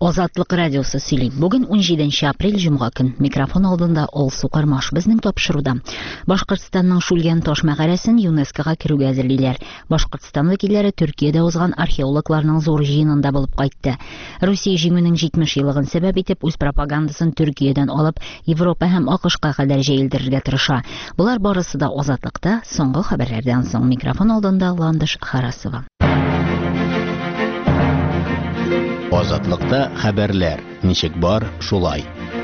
Азатлык радиосы сөйлейм. Бүген 17 апрель җомга көн. Микрофон алдында Алсу Кармаш безнең тапшыруда. Башкортстанның Шүлгән таш мәгарәсен ЮНЕСКОга керүгә әзерлиләр. Башкортстан вәкилләре Төркиядә узган археологларның зур җыенында булып кайтты. Русия җиңүнең 70 еллыгын сәбәп итеп үз пропагандасын Төркиядән алып, Европа һәм АКШка кадәр җәелдерергә тырыша. Булар барысы да Азатлыкта. Соңгы хәбәрләрдән соң микрофон алдында Ландыш Харасова. Азатлыкта хәбәрләр. Ничек бар, шулай.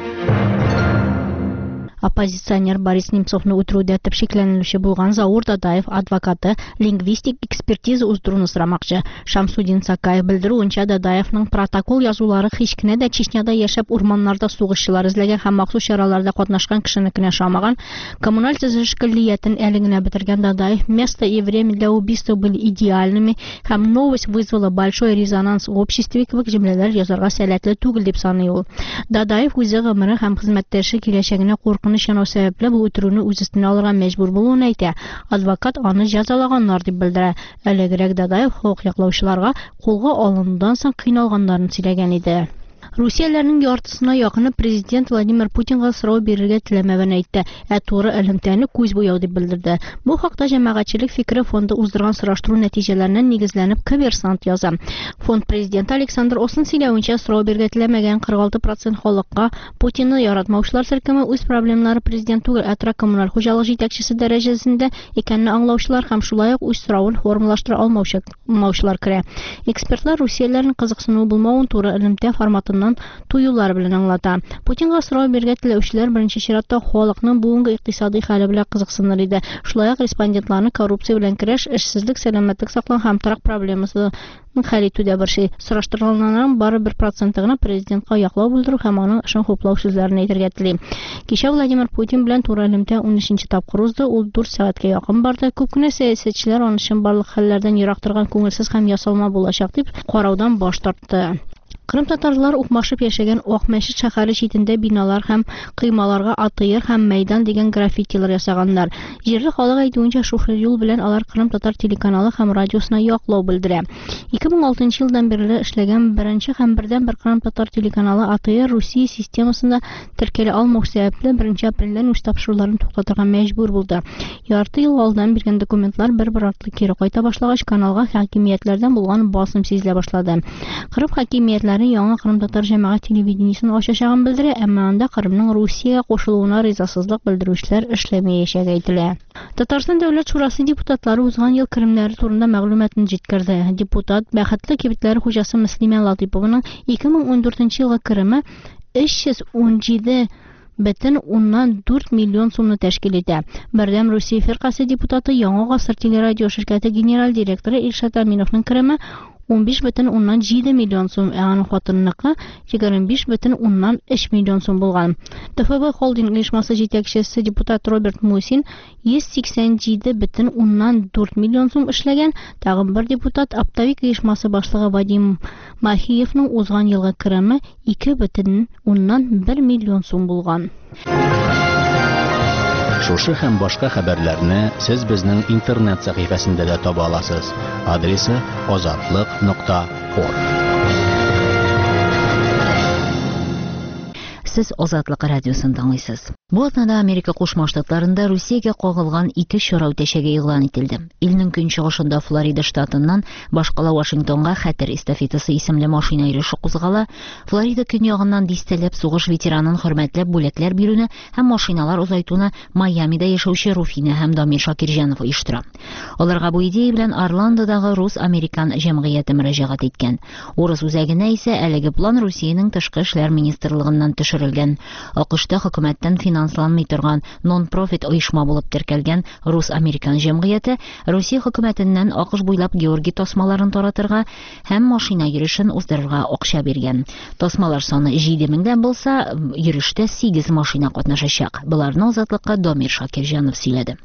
Оппозиционер Борис Немцовны үтерүдә төп шикләнелүче булган Заур Дадаев адвокаты лингвистик экспертиза уздыруны сорамакчы. Шамсудин Сакаев белдерүенчә, Дадаевның протокол язулары һич кенә дә Чечняда яшәп урманнарда сугышчылар эзләгән һәм махсус чараларда катнашкан кешенекенә шамаган. Коммуналь төзелеш көллиятен әле генә бетергән Дадаев место и время для убийства были идеальными һәм новость вызвала большой резонанс в обществе кебек җөмләләр язарга сәләтле түгел дип саный ул. Дадаев үзе гомере һәм хезмәттәше киләчәгенә куркыныч янау сәбәпле бу үтерүне үз өстенә алырга мәҗбүр булуын әйтә. Адвокат аны җәзалаганнар дип белдерә. Әлегрәк Дадаев хокук яклаучыларга кулга алынудан соң кыйналганнарын сөйләгән иде. Русияләрнең яртысына якыны президент Владимир Путинга сорау бирергә теләмәвен әйтте, туры элемтәне күз буяу дип белдерде. Бу хакта җәмәгатьчелек фикере фонды уздырган сораштыру нәтиҗәләренә нигезләнеп Коммерсант яза. Фонд президенты Александр Осын сөйләвенчә, сорау бирергә теләмәгән 46% халыкка Путинны яратмаучылар төркеме үз проблемалары президент түгел, коммуналь хуҗалык җитәкчесе дәрәҗәсендә икәнне аңлаучылар һәм шулай ук үз соравын формалаштыра алмаучылар керә. Экспертлар Русияләрнең кызыксынуы булмавын туры элемтә форматында туюлар белән аңлата. Путинга сорау бирергә теләүчеләр беренче чиратта халыкның бүгенге икътисади хәле белән кызыксыныр иде. Шулай ук респондентларны коррупция белән көрәш, эшсезлек, сәламәтлек саклау һәм торак проблемасы хәл итүдә бер шей. Сораштырылганнарның бары 1% гына президентка яклау белдерү һәм аның эшен хуплау сүзләрен әйтергә тели. Кичә Владимир Путин белән туры элемтә 13-нче тапкыр узды. Ул 4 сәгатькә якын барды. Күп кенә сәясәтчеләр аны өчен барлык хәлләрдән ерак торган күңелсез һәм ясалма булачак дип караудан баш тартты. Кырым татарлар укмашып яшәгән Ак мәчет шәһәре читендә биналар һәм кыймаларга атыер һәм мәйдан дигән граффитилар ясаганнар. Җирле халык әйтүенчә, шушы юл белән алар Кырым татар телеканалы һәм радиосына яклау белдерә. 2006 елдан бирле эшләгән беренче һәм бердәнбер Кырым татар телеканалы атыер Русия системасында теркәлә алмау сәбәпле 1 апрельдән үз тапшыруларын туктатырга мәҗбүр булды. Ярты ел алдан биргән документлар бер артлы кире кайта башлагач, каналга хакимиятләрдән булган басым сизелә башлады. Кырым хакимиятләре яңа Кырым татар җәмәгать телевидениесен ачачагын белдерә, әмма анда Кырымның Русиягә кушылуына ризасызлык белдерүчеләр эшләмәячәге әйтелә. Татарстан дәүләт шурасы депутатлары узган ел Кырымнары турында мәгълүматны җиткерде. Депутат Бәхетле кибетләре хуҗасы Мөслимә Латыйповның 2014 елга Кырымы 317,4 миллион сумны тәшкил итә. Бердәм Русия фиркасы депутаты Яңа гасыр телерадио ширкәте генераль директоры Илшат Аминовның Кырымы 15,7 миллион сум, аның хатынныкы 25,3 миллион сум булган. ТФБ холдинг оешмасы җитәкчесе депутат Роберт Мусин 187,4 миллион сум эшләгән. Тагын бер депутат Оптовик оешмасы башлыгы Вадим Махиевның узган елгы Кырымы 2,1 миллион сум булган. Шушы һәм башка хәбәрләрне сез безнең интернет сәхифәсендә дә таба аласыз. Адресы azatlyk.org. Сез Азатлык радиосын тыңлыйсыз. Бу атнада Америка Кушма Штатларында Русиягә кагылган 2 чара үтәчәге игълан ителде. Илнең көнчыгышында Флорида штатыннан башкала Вашингтонга хәтер эстафетасы исемле машина йөреше кузгала. Флорида көньягыннан дистәләп сугыш ветеранын хөрмәтләп бүләкләр бирүне һәм машиналар узайтуны Майамида яшәүче Руфина һәм Дамир Шакирҗанов оештыра. Аларга бу идея белән Орландодагы Рус-Американ җәмгыяте мөрәҗәгать иткән. Урыс үзәгенә исә әлеге план Русиянең тышкы эшләр министрлыгыннан төшерелгән. АКШта хөкүмәттән финансланмый торган нон-профит оешма булып теркәлгән Рус-Американ җәмгыяте Русия хөкүмәтеннән АКШ буйлап Георгий тасмаларын таратырга һәм машина йөрешен уздырырга акча биргән. Тасмалар саны 7000дән булса, йөрештә 8 машина катнашачак. Буларны Азатлыкка Дамир Шакирҗанов сөйләде.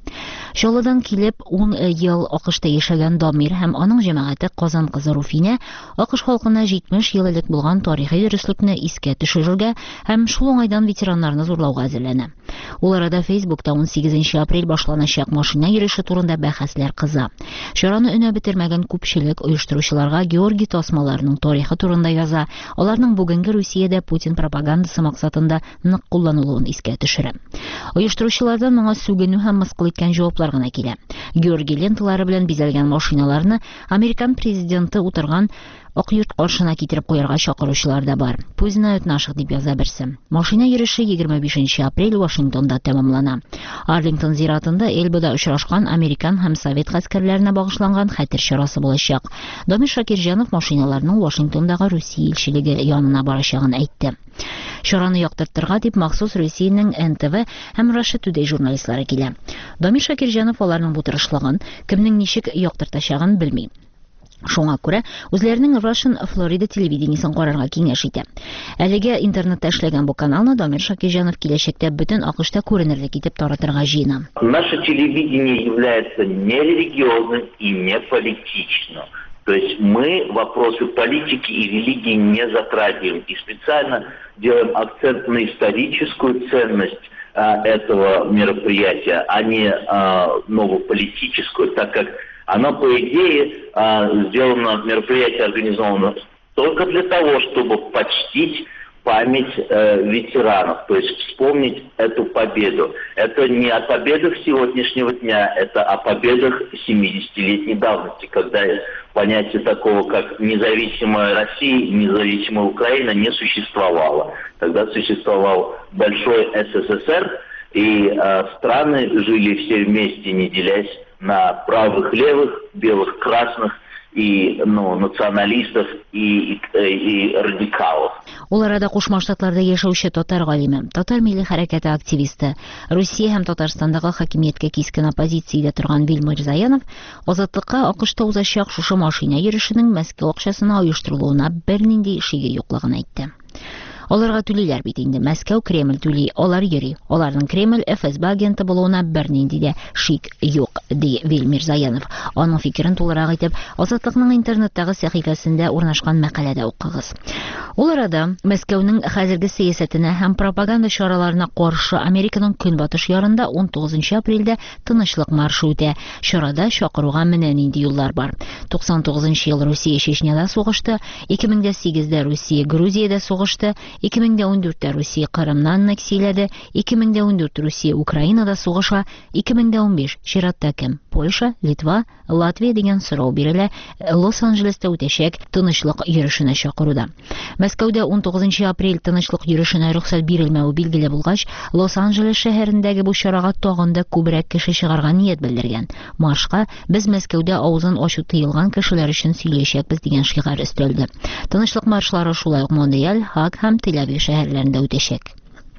Чаллыдан килеп 10 ел АКШта яшәгән Дамир һәм аның җәмәгате Казан кызы Руфинә АКШ халкына 70 ел элек булган тарихи дөреслекне искә төшерергә һәм шул уңайдан ветераннарны зурлауга әзерләнә. Ул арада Facebook'та 18 апрель башланачак машина йөреше турында бәхәсләр кыза. Чараны өнә бетермәгән күпчелек оештыручыларга Георгий тасмаларының тарихы турында яза, аларның бүгенге Русиядә Путин пропагандасы максатында нык кулланылуын искә төшерә. Оештыручылардан моңа сүгенү һәм мыскыл иткән җаваплар гына килә. Георгий ленталары белән бизәлгән машиналарны Американ президенты утырган Ак йорт каршына китереп куярга чакыручылар да бар. Пусть знают наших, дип яза берсе. Машина йөреше 25 апрель Вашингтонда тәмамлана. Арлингтон зиратында Эльбада очрашкан Американ һәм Совет гаскәрләренә багышланган хәтер чарасы булачак. Дамир Шакирҗанов машиналарның Вашингтондагы Русия илчелеге янына барачагын әйтте. Чараны яктыртырга дип махсус Россиянең НТВ һәм Russia Today журналистлары килә. Дамир Шакирҗанов аларның бу тырышлыгын, кемнең ничек яктыртачагын белми. Шуңа күрә үзләренең Russian Florida телевидениесен карарга киңәш итә. Әлегә интернетта эшләгән бу каналны Дамир Шакирҗанов киләчәктә бөтен АКШта күренерлек итеп таратырга җыена. Наше телевидение является не религиозным и не политичным. То есть мы вопросы политики и религии не затрагиваем. И специально делаем акцент на историческую ценность этого мероприятия, а не новополитическую, так как оно, по идее, сделано, мероприятие организовано только для того, чтобы почтить память ветеранов, то есть вспомнить эту победу. Это не о победах сегодняшнего дня, это о победах 70-летней давности, когда понятие такого, как независимая Россия, независимая Украина не существовало. Тогда существовал большой СССР, и страны жили все вместе, не делясь на правых, левых, белых, красных, и националистов и радикалов. Ул арада Кушма Штатларда яшәүче татар галиме, татар милли хәрәкәте активисты, Русия һәм Татарстандагы хакимияткә кискен оппозициядә торган Вильмир Заянов азатлыкка АКШта узачак шушы машина йөрешенең Мәскәү акчасына оештырылуына бернинди шиге юклыгын әйтте. Аларга түлиләр бит инде. Мәскәү Кремль түли, алар йөри. Аларның Кремль ФСБ агенты булуына бернинди дә шик юк, ди Вильмир Заянов. Аның фикерен тулырак итеп, Азатлыкның интернеттагы сәхифәсендә урнашкан мәкаләдә укыгыз. Ул арада Мәскәүнең хәзерге сәясәтенә һәм пропаганда чараларына каршы Американың көнбатыш ярында 19 апрельдә тынычлык маршы үтә. Чарада чакыруга менә нинди юллар бар. 99 ел Русия Чечняда сугышты, 2008дә Русия Грузиядә сугышты, 2014 Русия Кырымны аннексияләде, 2014 Русия Украинада сугыша, 2015 чиратта кем? Польша, Литва, Латвия дигән сорау бирелә Лос-Анджелеста үтәчәк тынычлык йөрешенә чакыруда. Мәскәүдә 19 апрель тынычлык йөрешенә рөхсәт бирелмәү билгеле булгач, Лос-Анджелес шәһәрендәге бу чарага тагын да күбрәк кеше чыгарга ният белдергән. Маршка без Мәскәүдә авызын ачу тыелган кешеләр өчен сөйләшәкбез дигән шигар өстәлде. Тынычлык маршлары шулай ук Монреаль, Хаг һәм Тель-Авив шәһәрләрендә үтәчәк.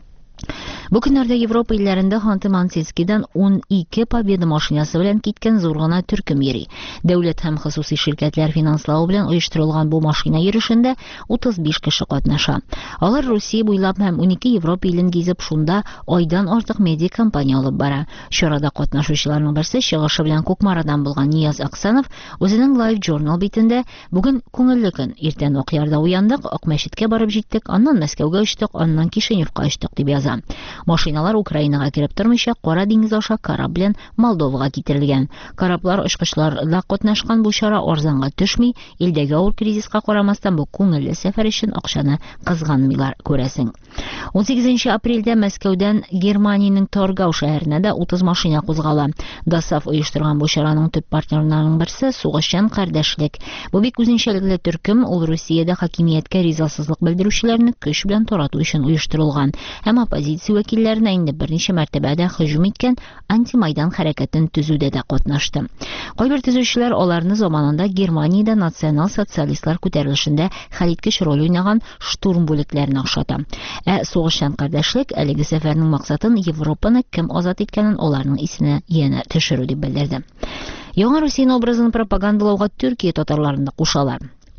Бу көннәрдә Европа илләрендә Ханты-Мансийскидан 12 победа машинасы белән киткән зур гына төркем йөри. Дәүләт һәм хосусый ширкәтләр финанслау белән оештырылган бу машина йөрешендә 35 кеше катнаша. Алар Русия буйлап һәм 12 Европа илен гизеп, шунда айдан артык медиа кампания алып бара. Чарада катнашучыларның берсе чыгышы белән Кукмарадан булган Нияз Аксанов үзенең Live Journal битендә бүген күңелле көн, иртән вак ярда уяндык, Ак мәчеткә барып җиттек, аннан Мәскәүгә очтык, аннан Кишиневка очтык дип яза. Машиналар Украинага киреп тормыйча Кара диңгез аша кораб белән Молдовага китерелгән. Кораблар очкычларда катнашкан бу чара арзанга төшми, илдәге авыр кризиска карамастан бу күңелле сәфәр өчен акчаны кызганмыйлар, күрәсең. 18 апрельдә Мәскәүдән Германиянең Торгау шәһәренә дә 30 машина кузгала. Дасаф оештырган бу чараның төп партнерларының берсе сугышчан кардәшлек. Бу бик үзенчәлекле төркем, ул Русиядә хакимияткә ризасызлык белдерүчеләрне көч белән тарату өчен оештырылган. Һәм оппозиция вәкилләренә инде берничә мәртәбәдә һөҗүм иткән антимайдан хәрәкәтен төзүдә дә катнашты. Кайбер төзүчеләр аларны заманында Германиядә национал-социалистлар күтәрелешендә хәлиткеч роль уйнаган штурм бүлекләренә охшата. Сугышчан кардәшлек әлеге сәфәрнең максатын Европаны кем азат иткәнен аларның исенә янә төшерү дип белдерде. Яңа Русия образын пропагандалауга Төркия татарларын да кушалар.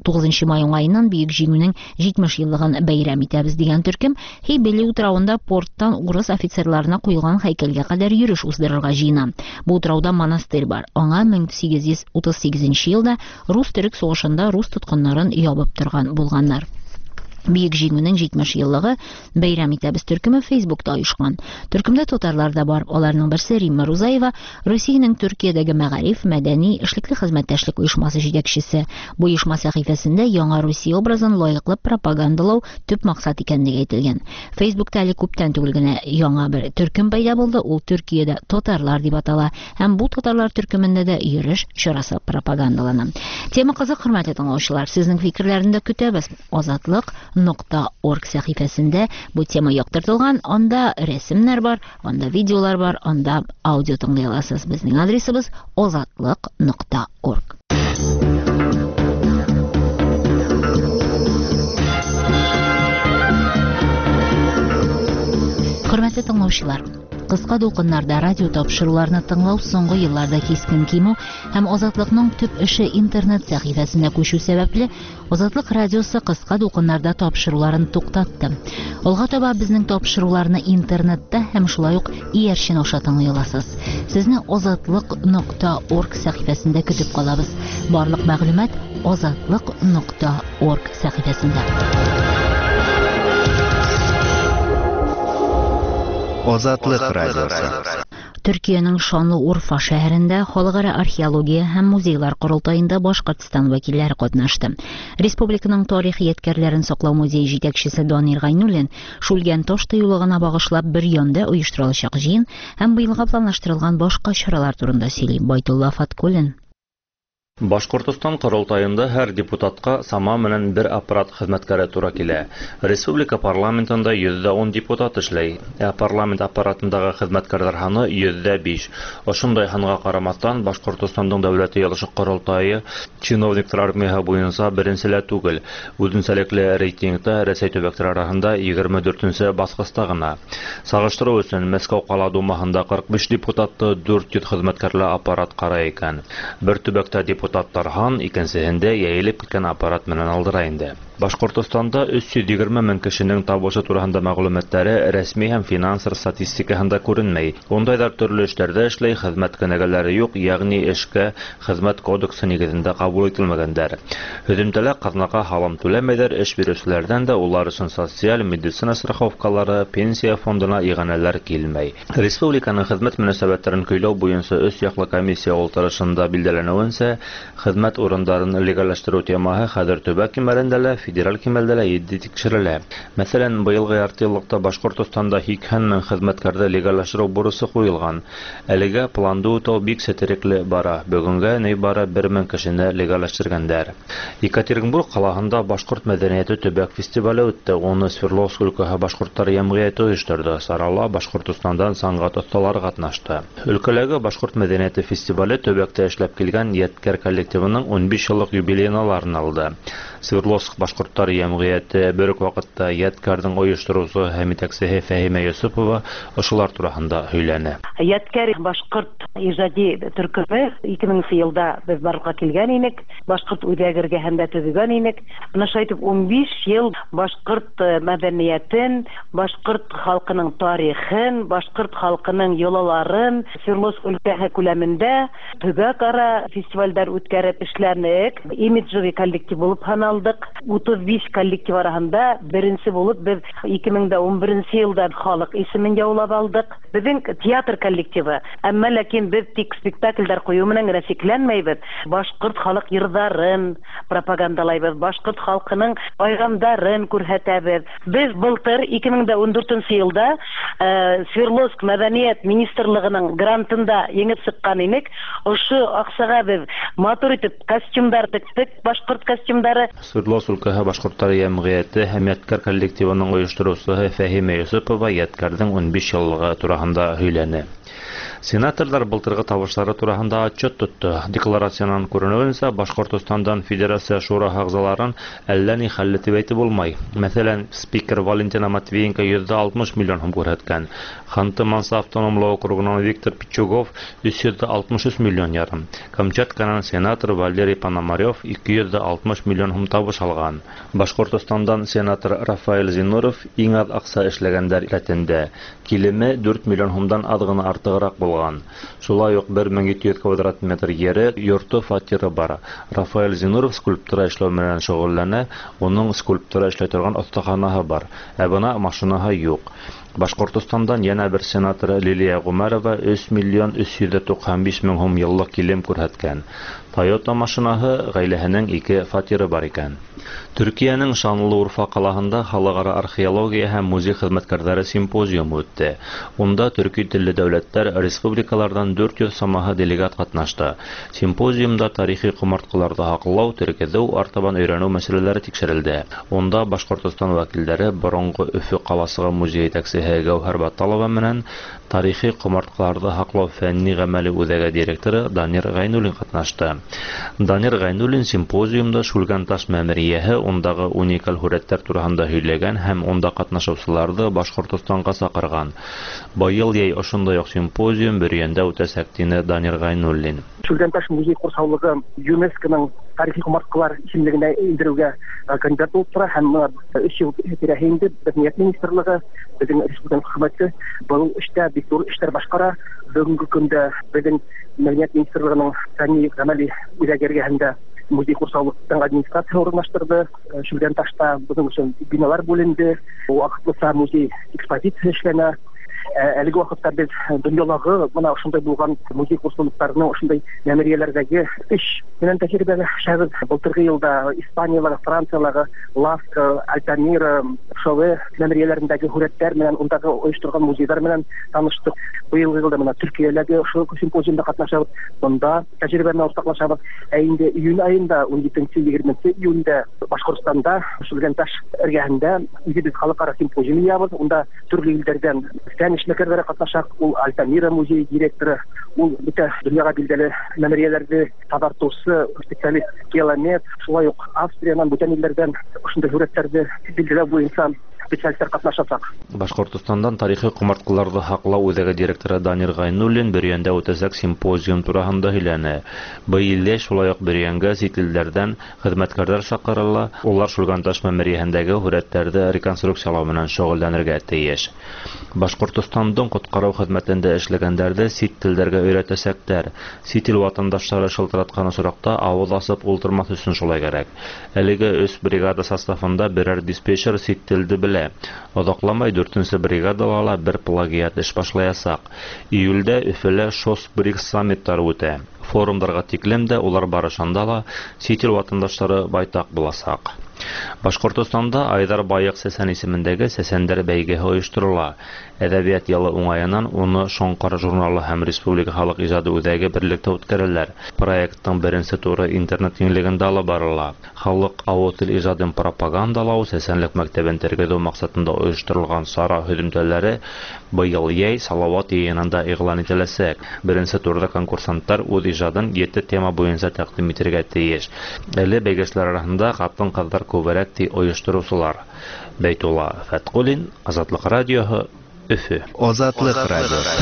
9 май уңайыннан Бөек Җиңүнең 70 еллыгын бәйрәм итәбез дигән төркем Хейбели утравында порттан урыс офицерларына куелган һәйкәлгә кадәр йөреш уздырырга җыена. Бу утрауда монастырь бар. Аңа 1838 елда рус-төрек сугышында рус тоткыннарын ябып торган булганнар. Бөек Җиңүнең 70 еллыгы бәйрәм итәбез төркеме Фейсбукта оешкан. Төркемдә татарлар да бар. Аларның берсе Римма Рузаева, Русиянең Төркиядәге мәгариф, мәдәни, эшлекле хезмәттәшлек оешмасы җитәкчесе. Бу оешма сәхифәсендә яңа Русия образын лаеклы пропагандалау төп максат икәнлеге әйтелгән. Фейсбукта әле күптән түгел генә яңа бер төркем пайда булды. Ул Төркиядә татарлар дип атала. Һәм бу татарлар төркемендә дә йөреш чарасы пропагандалана. Тема кызык, хөрмәтле тыңлаучылар. Сезнең фикерләрне көтәбез. Азатлык.орг сәхифәсендә бу тема яктыртылган. Анда рәсемнәр бар, анда видеолар бар, анда аудио тыңлый аласыз. Безнең адресыбыз azatlyk.org. Хөрмәтле тыңлаучылар, кыска дулкыннарда радио тапшыруларны тыңлау соңгы елларда кискен кимү һәм Азатлыкның төп эше интернет сәхифәсенә күчү сәбәпле Азатлык радиосы кыска дулкыннарда тапшыруларын туктатты. Алга таба безнең тапшыруларны интернетта һәм шулай ук иярчен аша тыңлый аласыз. Сезне azatlyk.org сәхифәсендә көтеп калабыз. Барлык мәгълүмат azatlyk.org сәхифәсендә. Азатлык радиосы. Төркиянең шанлы Урфа шәһәрендә халыкара археология һәм музейлар корылтаенда Башкортстан вәкилләре катнашты. Республиканың тарих ядкәрләрен саклау музее җитәкчесе Данир Гайнуллин Шүлгән таш тыюлыгына багышлап бер янда оештырылачак җыен һәм быелга планлаштырылган башка чаралар турында сөйли. Байтулла Фаткуллин. Башкортстан корылтаенда һәр депутатка сама менән бер аппарат хезмәткәре туры килә. Республика парламентында 110 депутат эшләй. Парламент аппаратындагы хезмәткәрләр саны 105. Ошондай ханга карамастан Башкортстандың дәүләт ялышы корылтайы чиновниклар армиясы буенча беренчеле түгел. Үзенчәлекле рейтингта Рәсәй төбәкләре арасында 24нче баскычта гына. Сагыштыру өчен Мәскәү кала думаһында 45 депутатты 400 хезмәткәрле аппарат карый икән. Бер төбәктә депутаттар хан, икенчесендә яелеп киткән аппарат менән алдыра инде. Башкортстанда 320 мең кешенең табышы турында мәгълүматлары рәсми һәм финанс статистикаһында күренмәй. Ондайдар төрле эшләрдә эшләй, хезмәт кенәгәләре юк, ягъни эшкә хезмәт кодексы нигезендә кабул ителмәгәннәр. Һөҗүмтәләр казнага һалым түләмәйләр, эш бирүчеләрдән дә улар өчен социаль медицина страховкалары, пенсия фондына иганәләр килмәй. Республиканың хезмәт мөнәсәбәтләрен көйләү буенча өч яклы комиссия утырышында билдәләнүенчә, хезмәт урындарын легаллаштыру темаһы хәзер төбәк кимәлендә, федераль кимәлдә җитди тикшерелә. Мәсәлән, быелгы яртыеллыкта Башкортстанда 80 мең хезмәткәрдә легаллаштыру бурысы куелган. Әлегә планды үтәү бик сәтирекле бара. Бүгенгә нәйбары 1 мең кешене легаллаштырганнар. Екатеринбург калаһында башкорт мәдәнияте төбәк фестивале үтте. Оны Свердловск өлкәһе башкортлар җәмгыяте оештырды. Сарала Башкортстандан сәнгать осталары катнашты. Өлкәләге башкорт мәдәнияте фестивале төбәктә эшләп килгән Яткәр коллективының 15 еллык юбилейналарын алды. Свердловск башкортлар җәмгыяте бер үк вакытта Яткәрнең оештыручысы һәм итәкчесе Фәһимә Юсупова ошылар турында һөйләнә. Яткәр башкорт иҗади төркеме 2000 елда без барлыкка килгән идек. Башкорт үзәгергә һәм дә төзегән идек. Аны шайтып 15 ел башкорт мәдәниятен, башкорт халкының тарихын, башкорт халкының йолаларын Свердловск өлкәсе күләмендә төбәк-ара фестивальдәр үткәреп эшләнек. Имиджевый коллектив булып ханалдык. 35 коллектив арасында беренче булып без 2011 елда халык исемен яулап алдык. Безнең театр коллективы. Әмма ләкин без тик спектакльләр кую менән рәсикләнмәйбез. Башкорт халык йырдарын пропагандалайбыз. Башкорт халкының байгамдарын күрһәтәбез. Без былтыр 2014 елда Свердловск мәдәният министрлыгының грантында еңеп чыккан идек. Ошо акчага без матур итеп костюмдар тиктек, башкорт костюмдары. Свердловск өлкәсе башкортлар җәмгыяте һәм Яткәр коллективының оештыручысы Фәһимә Юсупова Яткәрнең 15 еллыгы турында һөйләнә. Сенаторлар былтыргы табышлары турасында отчет тотты. Декларациянан күренүенчә, Башкортостандан Федерация шура агзаларын әллә ни хәлләтеп әйтеп булмай. Мәсәлән, спикер Валентина Матвеенко 160 миллион сум күрһәткән. Ханты-Манса автономлы округыннан Виктор Пичугов 363 миллион ярым. Камчатканың сенатор Валерий Пономарев 260 миллион сум табыш алган. Башкортостандан сенатор Рафаэль Зинуров иң аз акча эшләгәндәр рәтендә. Килеме 4 миллион сумдан аз гына артыграк булган. Шулай ук 1200 квадрат метр йере, йорты, фатиры бар. Рафаэль Зинуров скульптура эшләү белән шөгыльләнә, уның скульптура эшләй торган остаханаһы бар, ә бына машинаһы юк. Башкортостандан yana bir сенатор Лилия Гумарова 3 миллион 395 мең сум еллык килем күрһәткән. Toyota машинаһы гаиләһенең 2 фатиры бар икән. Төркиянең шанлы Урфа калаһында халыкара археология һәм музей хезмәткәрләре симпозиумы үтте. Унда төрки телле дәүләтләр, республикалардан 400 самаһы делегат катнашты. Симпозиумда тарихи кумарткаларда хаклау, теркәдәү, артабан өйрәнү мәсьәләләре тикшерелде. Унда Башкортостан вәкилләре борынгы Өфе каласыгы музей итәкчесе Гәүһәр Баталова менән тарихи кумарткаларда хаклау фәнни гамәли үзәге директоры Данир Гайнуллин катнашты. Данир Гайнуллин симпозиумда Шүлгән таш мәмерияһе, ундагы уникаль һүрәтләр турында һөйләгән һәм унда катнашучыларны Башкортостанга сакырган. Быел яй ошондай ук симпозиум Бөрьәндә үтәсәк дине Данир Гайнуллин. Шүлгән таш музей курсаулыгы ЮНЕСКОның тарихи кумарткалар исемлегенә индерүгә кандидат булып тора һәм 3 ел тирәһендә Мәдәният министрлыгы, безнең республика хөкүмәте бу эштә бик зур эшләр башкара. Бүгенге көндә безнең Мәдәният министрлыгының фәнни гамәли үзәгергәһендә музей курсаулыктан администрация урнаштырды. Шүлгән ташта безнең өчен биналар бүленде. Вакытлыча музей экспозиция эшләнә. Әлеге вакытта без дөньялагы моны ошондай булган музей курсаулыкларының ошондай мәмерияләрдәге эш белән тәҗрибәгә шагыйрь былтыргы елда Испанияларга, Францияларга, Ласка, Альтамира, Шове мәмерияләрендәге һүрәтләр белән ундагы оештырган музейлар белән таныштык. Быелгы елда менә Төркиядәге ошол симпозиумда катнашабыз. Монда тәҗрибәне уртаклашабыз. Инде июнь айында 17-20 июньдә Башкортстанда Шүлгән таш эргәһендә үзебез халыкара симпозиум ябыз. Унда төрле илләрдән эшлекләре катнашак. Ул Альтамира музей директоры, ул бөтә дөньяга билгеле мәмерияләрне табартучы специалист Километр, шулай ук Австриянан, бүтән илләрдән ошондай һүрәтләрне билгеләү буенча специалистлар катнашачак. Башкортостандан тарихи кумарткаларда хаклау үзәге директоры Данир Гайнуллин Бөрьәндә үтәсәк симпозиум турында һөйләнә. Быел шулай ук Бөрьәнгә сит илләрдән хезмәткәрләр чакырыла. Улар Шүлгән таш мәмерияһендәге һүрәтләрне реконструкциялау белән шөгыльләнергә тиеш. Башкортостандың коткару хезмәтендә эшләгәндәрне сит телләргә өйрәтәсәктәр. Сит ил ватандашлары шылтыраткан осракта авыз асып ултырмас өчен шулай кирәк. Әлеге 3 бригада составында берәр диспетчер сит телде белә. Озакламай 4-нче бригадаларга бер плагиат эш башлаячак. Июльдә Өфелә ШОС БРИКС саммиттары үтә. Форумларга тиклем дә улар барышында ла сит ил ватандашлары байтак булачак. Башкортостанда Айдар Байык Сәсән исемендәге Сәсәндәр бәйгеһе оештырыла. Әдәбият ялы уңаеннан уны Шоңкар журналы һәм Республика халык иҗады үзәге берлектә үткәрәләр. Проекттың беренче туры интернет киңлегендә алып барыла. Халык авыл тел иҗадын пропагандалау, Сәсәнлек мәктәбен тәрбияләү максатында оештырылган сара һөҗүмләре быел яй Салават йыйынында игълан ителәсәк. Беренче турда конкурсанттар үз иҗадын 7 тема буенча тәкъдим итәргә тиеш. Әле бәйгечләр арасында хатын-кызлар күбрәк оештыручылар. Бәйтулла Фәткулин, Азатлык радиоһы, Өфе. Азатлык радиосы.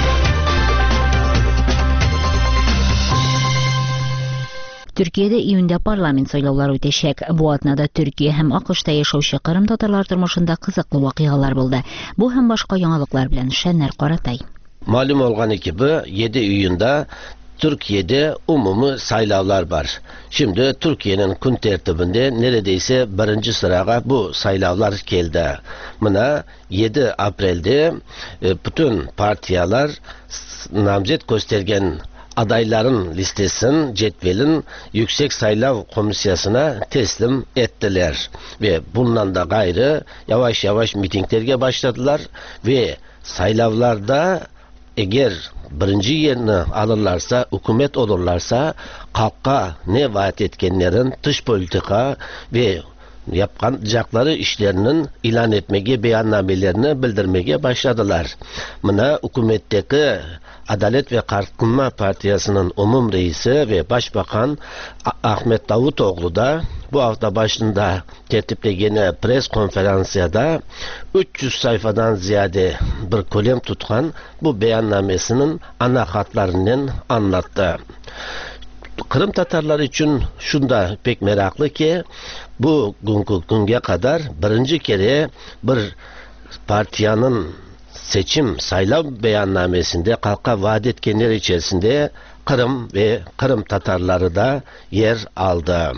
Төркиядә июньдә парламент сайлаулары үтәчәк. Бу атнада Төркия һәм АКШта яшәүче кырым татарлар тормышында кызыклы вакыйгалар булды. Бу һәм башка яңалыклар белән Шәннәр Каратай. Malum olğanı gibi 7 iyunda Türkiye'de umumi saylavlar var. Şimdi Türkiye'nin kun tertibinde neredeyse birinci sıraya bu saylavlar geldi. Buna 7 April'de bütün partiyalar namzet göstergen adayların listesini, cetvelin Yüksek Saylav Komisyası'na teslim ettiler. Ve bundan da gayrı yavaş yavaş mitinglerge başladılar ve saylavlarda eğer birinci yerini alırlarsa, hükümet olurlarsa, halka ne vaat etkenlerin dış politika ve yapacakları işlerinin ilan etmeye, beyannamelerini bildirmeye başladılar. Buna hükümetteki Adalet ve Kalkınma Partiyası'nın umum reisi ve Başbakan Ahmet Davutoğlu da bu hafta başında tertiplegeni pres konferansiyada 300 sayfadan ziyade bir kolem tutkan bu beyannamesinin ana hatlarından anlattı. Kırım Tatarları için şunda pek meraklı ki bu güne kadar birinci kere bir partiyanın seçim saylav beyannamesinde halka vaat etkenler içerisinde Kırım ve Kırım Tatarları da yer aldı.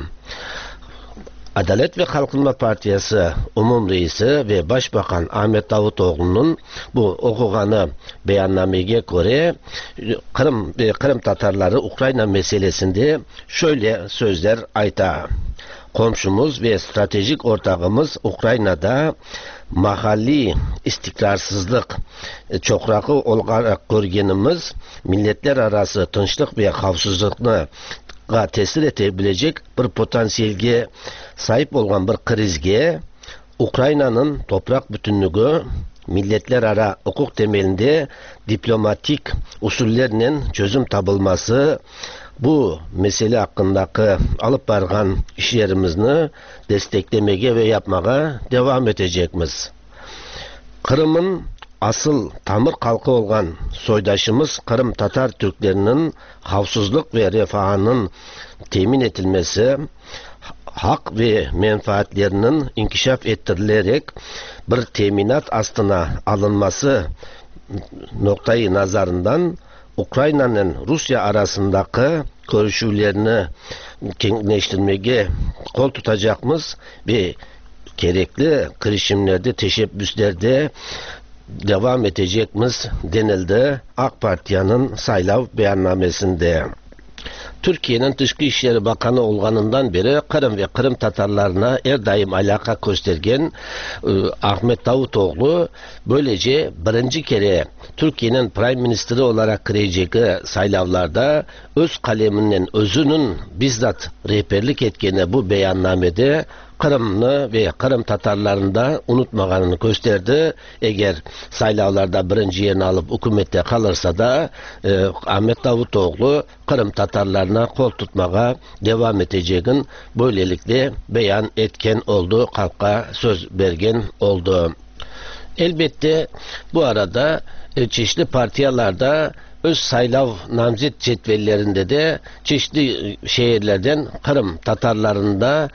Adalet ve Kalkınma Partiyası umum reisi ve Başbakan Ahmet Davutoğlu'nun bu okuğanı beyannameye göre Kırım ve Kırım Tatarları Ukrayna meselesinde şöyle sözler ayta. Komşumuz ve stratejik ortağımız Ukrayna'da mahalli istikrarsızlık çoğrakı olarak görgenimiz milletler arası tinçlik ve havsuzlukni tesir edebilecek bir potansiyelge sahip olan bir krizge Ukrayna'nın toprak bütünlüğü milletler ara hukuk temelinde diplomatik usullerle çözüm tabılması bu mesele hakkındaki alıp bargan işlerimizni desteklemeye ve yapmaya devam edeceğimiz. Kırım'ın asıl tamır kalkı olan soydaşımız Kırım Tatar Türklerinin havsuzluk ve refahının temin edilmesi, hak ve menfaatlerinin inkişaf ettirilerek bir teminat aslına alınması noktayı nazarından Ukrayna'nın Rusya arasındaki görüşülerini kengleştirmeye kol tutacağımız ve gerekli girişimlerde, teşebbüslerde devam edeceğimiz denildi AK Parti'nin saylav beyannamesinde. Türkiye'nin Dışkı İşleri Bakanı olganından beri Kırım ve Kırım Tatarlarına her daim alaka göstergen Ahmet Davutoğlu böylece birinci kere Türkiye'nin Prime Ministeri olarak gireceği saylavlarda öz kaleminin özünün bizzat rehberlik etkeni bu beyannamede Kırım'ını ve Kırım Tatarlarını da unutmaganını gösterdi. Eğer saylavlarda birinci yerini alıp hükümette kalırsa da Ahmet Davutoğlu Kırım Tatarlarına kol tutmaya devam edeceğin böylelikle beyan etken oldu, halka söz bergen oldu. Elbette bu arada çeşitli partiyalarda öz saylav namzet cetvellerinde de çeşitli şehirlerden Kırım Tatarlarında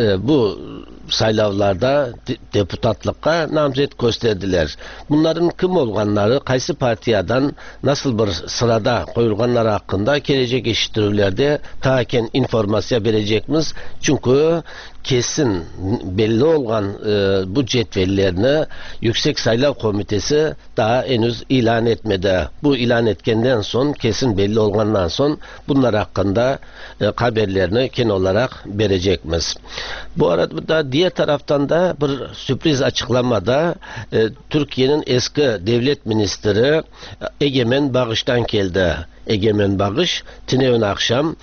bu saylavlarda deputatlıkka namzet gösterdiler. Bunların kim olganları, kaysı partiyadan nasıl bir sırada koyulganları hakkında gelecek eşittirülerde taken informasya verecekmiz. Çünkü kesin belli olan bu cetvellerini Yüksek Saylav Komitesi daha henüz ilan etmedi. Bu ilan etkenden son, kesin belli olgandan son bunlar hakkında haberlerini ken olarak verecekmiz. Bu arada diğer taraftan da bir sürpriz açıklamada Türkiye'nin eski devlet ministeri Egemen Bağış'tan geldi. Egemen Bağış tine akşam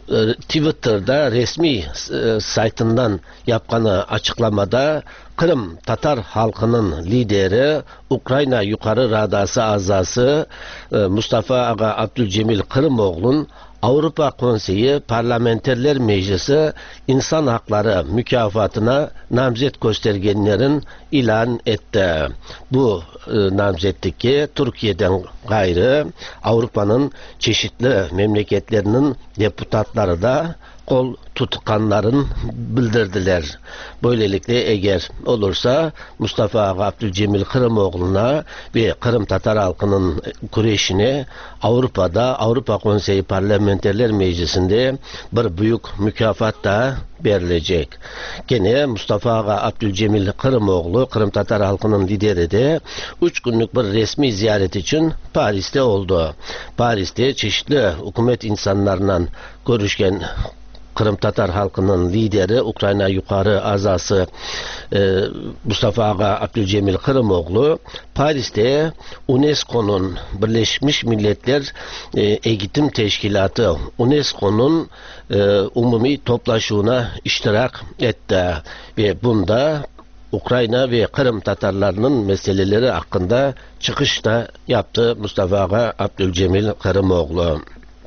Twitter'da resmi saytından yapkanı açıklamada Kırım Tatar halkının lideri Ukrayna Yukarı Radası azası Mustafa Aga Abdülcemil Kırımoğlu'nun Avrupa Konseyi Parlamenterler Meclisi İnsan Hakları mükafatına namzet göstergenlerin ilan etti. Bu namzetlik Türkiye'den gayrı Avrupa'nın çeşitli memleketlerinin deputatları da kol tutkanların bildirdiler. Böylelikle eğer olursa Mustafa Abdülcemil Kırımoğlu'na ve Kırım Tatar halkının kureyşine Avrupa'da Avrupa Konseyi Parlamenterler Meclisi'nde bir büyük mükafat da verilecek. Gene Mustafa Abdülcemil Kırımoğlu, Kırım Tatar halkının lideri de 3 günlük bir resmi ziyaret için Paris'te oldu. Paris'te çeşitli hükümet insanlarla görüşken Kırım Tatar halkının lideri, Ukrayna yukarı azası Mustafa Ağa Abdülcemil Kırımoğlu Paris'te UNESCO'nun Birleşmiş Milletler Eğitim Teşkilatı UNESCO'nun umumi toplaşığına iştirak etti ve bunda Ukrayna ve Kırım Tatarlarının meseleleri hakkında çıkış da yaptı Mustafa Ağa Abdülcemil Kırımoğlu.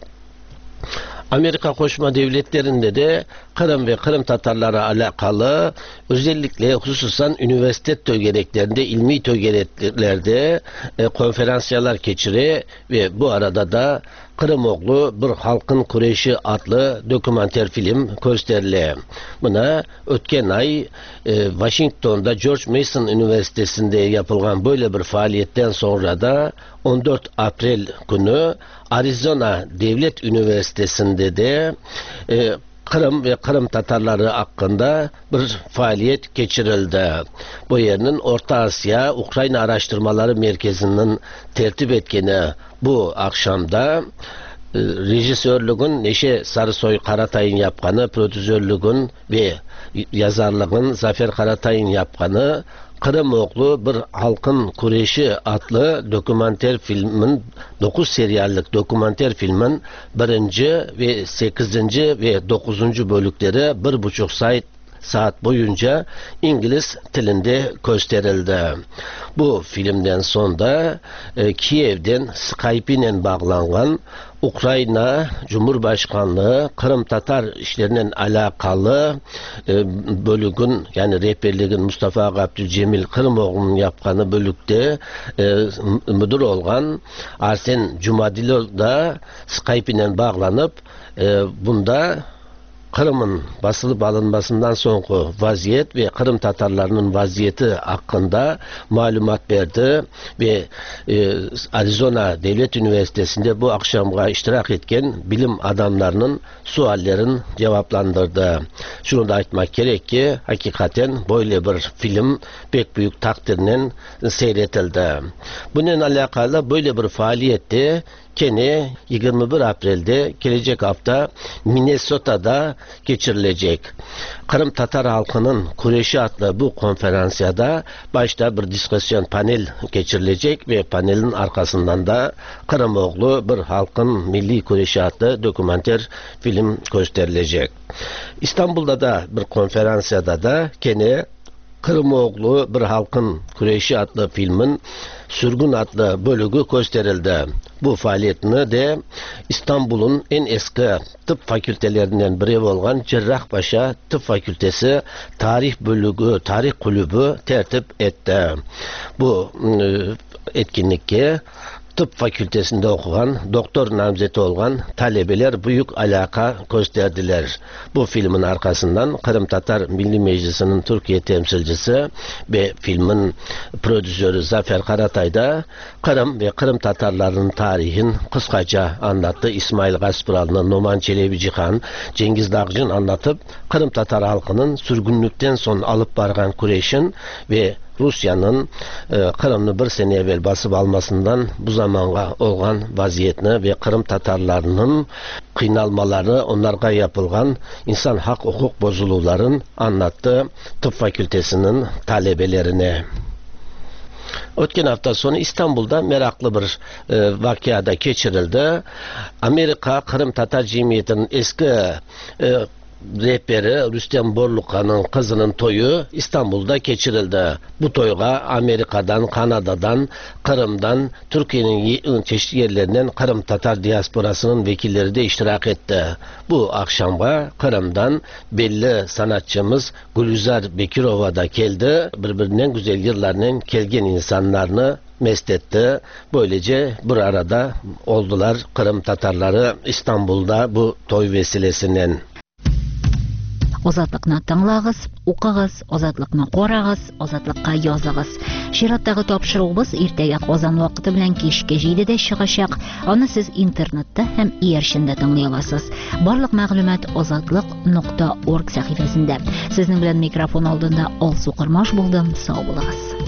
Amerika Koşma Devletleri'nde de Kırım ve Kırım Tatarları alakalı özellikle hususan üniversite tögereklerinde, ilmi tögereklerde konferansyalar geçire ve bu arada da Kırımoğlu Bir Halkın Kureyşi adlı dokümanter film gösterildi. Buna ötken ay Washington'da George Mason Üniversitesi'nde yapılan böyle bir faaliyetten sonra da 14 April günü Arizona Devlet Üniversitesi'nde de Kırım ve Kırım Tatarları hakkında bir faaliyet geçirildi. Bu yerinin Orta Asya Ukrayna Araştırmaları Merkezi'nin tertip etkeni bu akşamda rejisörlüğün Neşe Sarısoy Karatay'ın yapkanı, prodüsörlüğün ve yazarlığın Zafer Karatay'ın yapkanı Kırımoğlu Bir Halkın Kureyşi adlı dokümanter filmin 9 seriyallik dokümanter filmin 1. ve 8. ve 9. bölükleri 1,5 saat boyunca İngiliz dilinde gösterildi. Bu filmden sonra Kiev'den Skype ile bağlanan Ukrayna Cumhurbaşkanlığı Kırım Tatar işlerinin alakalı bölüğün yani rehberliğin Mustafa Ağa Abdülcemil Kırımoğlu'nun yapkanı bölükte müdür olan Arsen Cumadilo da Skype ile bağlanıp bunda Kırım'ın basılıp alınmasından sonra vaziyet ve Kırım Tatarlarının vaziyeti hakkında malumat verdi ve Arizona Devlet Üniversitesi'nde bu akşamga iştirak etken bilim adamlarının suallerini cevaplandırdı. Şunu da aytmak gerek ki hakikaten böyle bir film pek büyük takdirle seyretildi. Bununla alakalı böyle bir faaliyette Kene 21 April'de gelecek hafta Minnesota'da geçirilecek. Kırım Tatar halkının Kureyşi adlı bu konferansiyada başta bir diskusyon panel geçirilecek ve panelin arkasından da Kırımoğlu Bir Halkın Milli Kureyşi adlı dokümanter film gösterilecek. İstanbul'da da bir konferansiyada da Kene Kırımoğlu Bir Halkın Kureyşi adlı filmin Sürgün adlı bölüğü gösterildi. Bu faaliyetini de İstanbul'un en eski tıp fakültelerinden biri olan Cerrahpaşa Tıp Fakültesi Tarih Bölüğü, Tarih Kulübü tertip etti. Bu etkinlikte tıp fakültesinde okuyan, doktor namzeti olan talebeler büyük alaka gösterdiler. Bu filmin arkasından Kırım Tatar Milli Meclisi'nin Türkiye temsilcisi ve filmin prodüsörü Zafer Karatay da Kırım ve Kırım Tatarlarının tarihin kısaca anlattı. İsmail Gaspıralı'nın, Noman Çelebi-Cihan, Cengiz Dağcı'nın anlatıp Kırım Tatar halkının sürgünlükten son alıp bargan Kureyş'in ve Rusya'nın Kırım'ı bir sene evvel basıp almasından bu zamana olan vaziyetini ve Kırım Tatarlarının kıynalmaları, onlarga yapılgan insan hak hukuk bozuluların anlattığı tıp fakültesinin talebelerine. Ötken hafta sonu İstanbul'da meraklı bir vakıada geçirildi. Amerika Kırım Tatar Cemiyeti'nin eski rehberi Rüstem Borluka'nın kızının toyu İstanbul'da geçirildi. Bu toyga Amerika'dan, Kanada'dan, Kırım'dan, Türkiye'nin çeşitli yerlerinden Kırım Tatar diasporasının vekilleri de iştirak etti. Bu akşamda Kırım'dan belli sanatçımız Gülizar Bekirova da geldi. Birbirinden güzel yıllarının kelgen insanlarını mest etti. Böylece bir arada oldular Kırım Tatarları İstanbul'da bu toy vesilesinden. Озатлыкны тыңлагыз, укыгыз, озатлыкны карагыз, озатлыкка языгыз. Шираттагы тапшыруыбыз иртәгә Казан вакыты белән кичке 7:00дә чыгачак. Аны сез интернетта һәм иярчендә тыңлый аласыз. Барлык мәгълүмат ozatlyk.org сәхифәсендә. Сезнең белән микрофон алдында Алсу Кырмаш булдым. Сау булыгыз.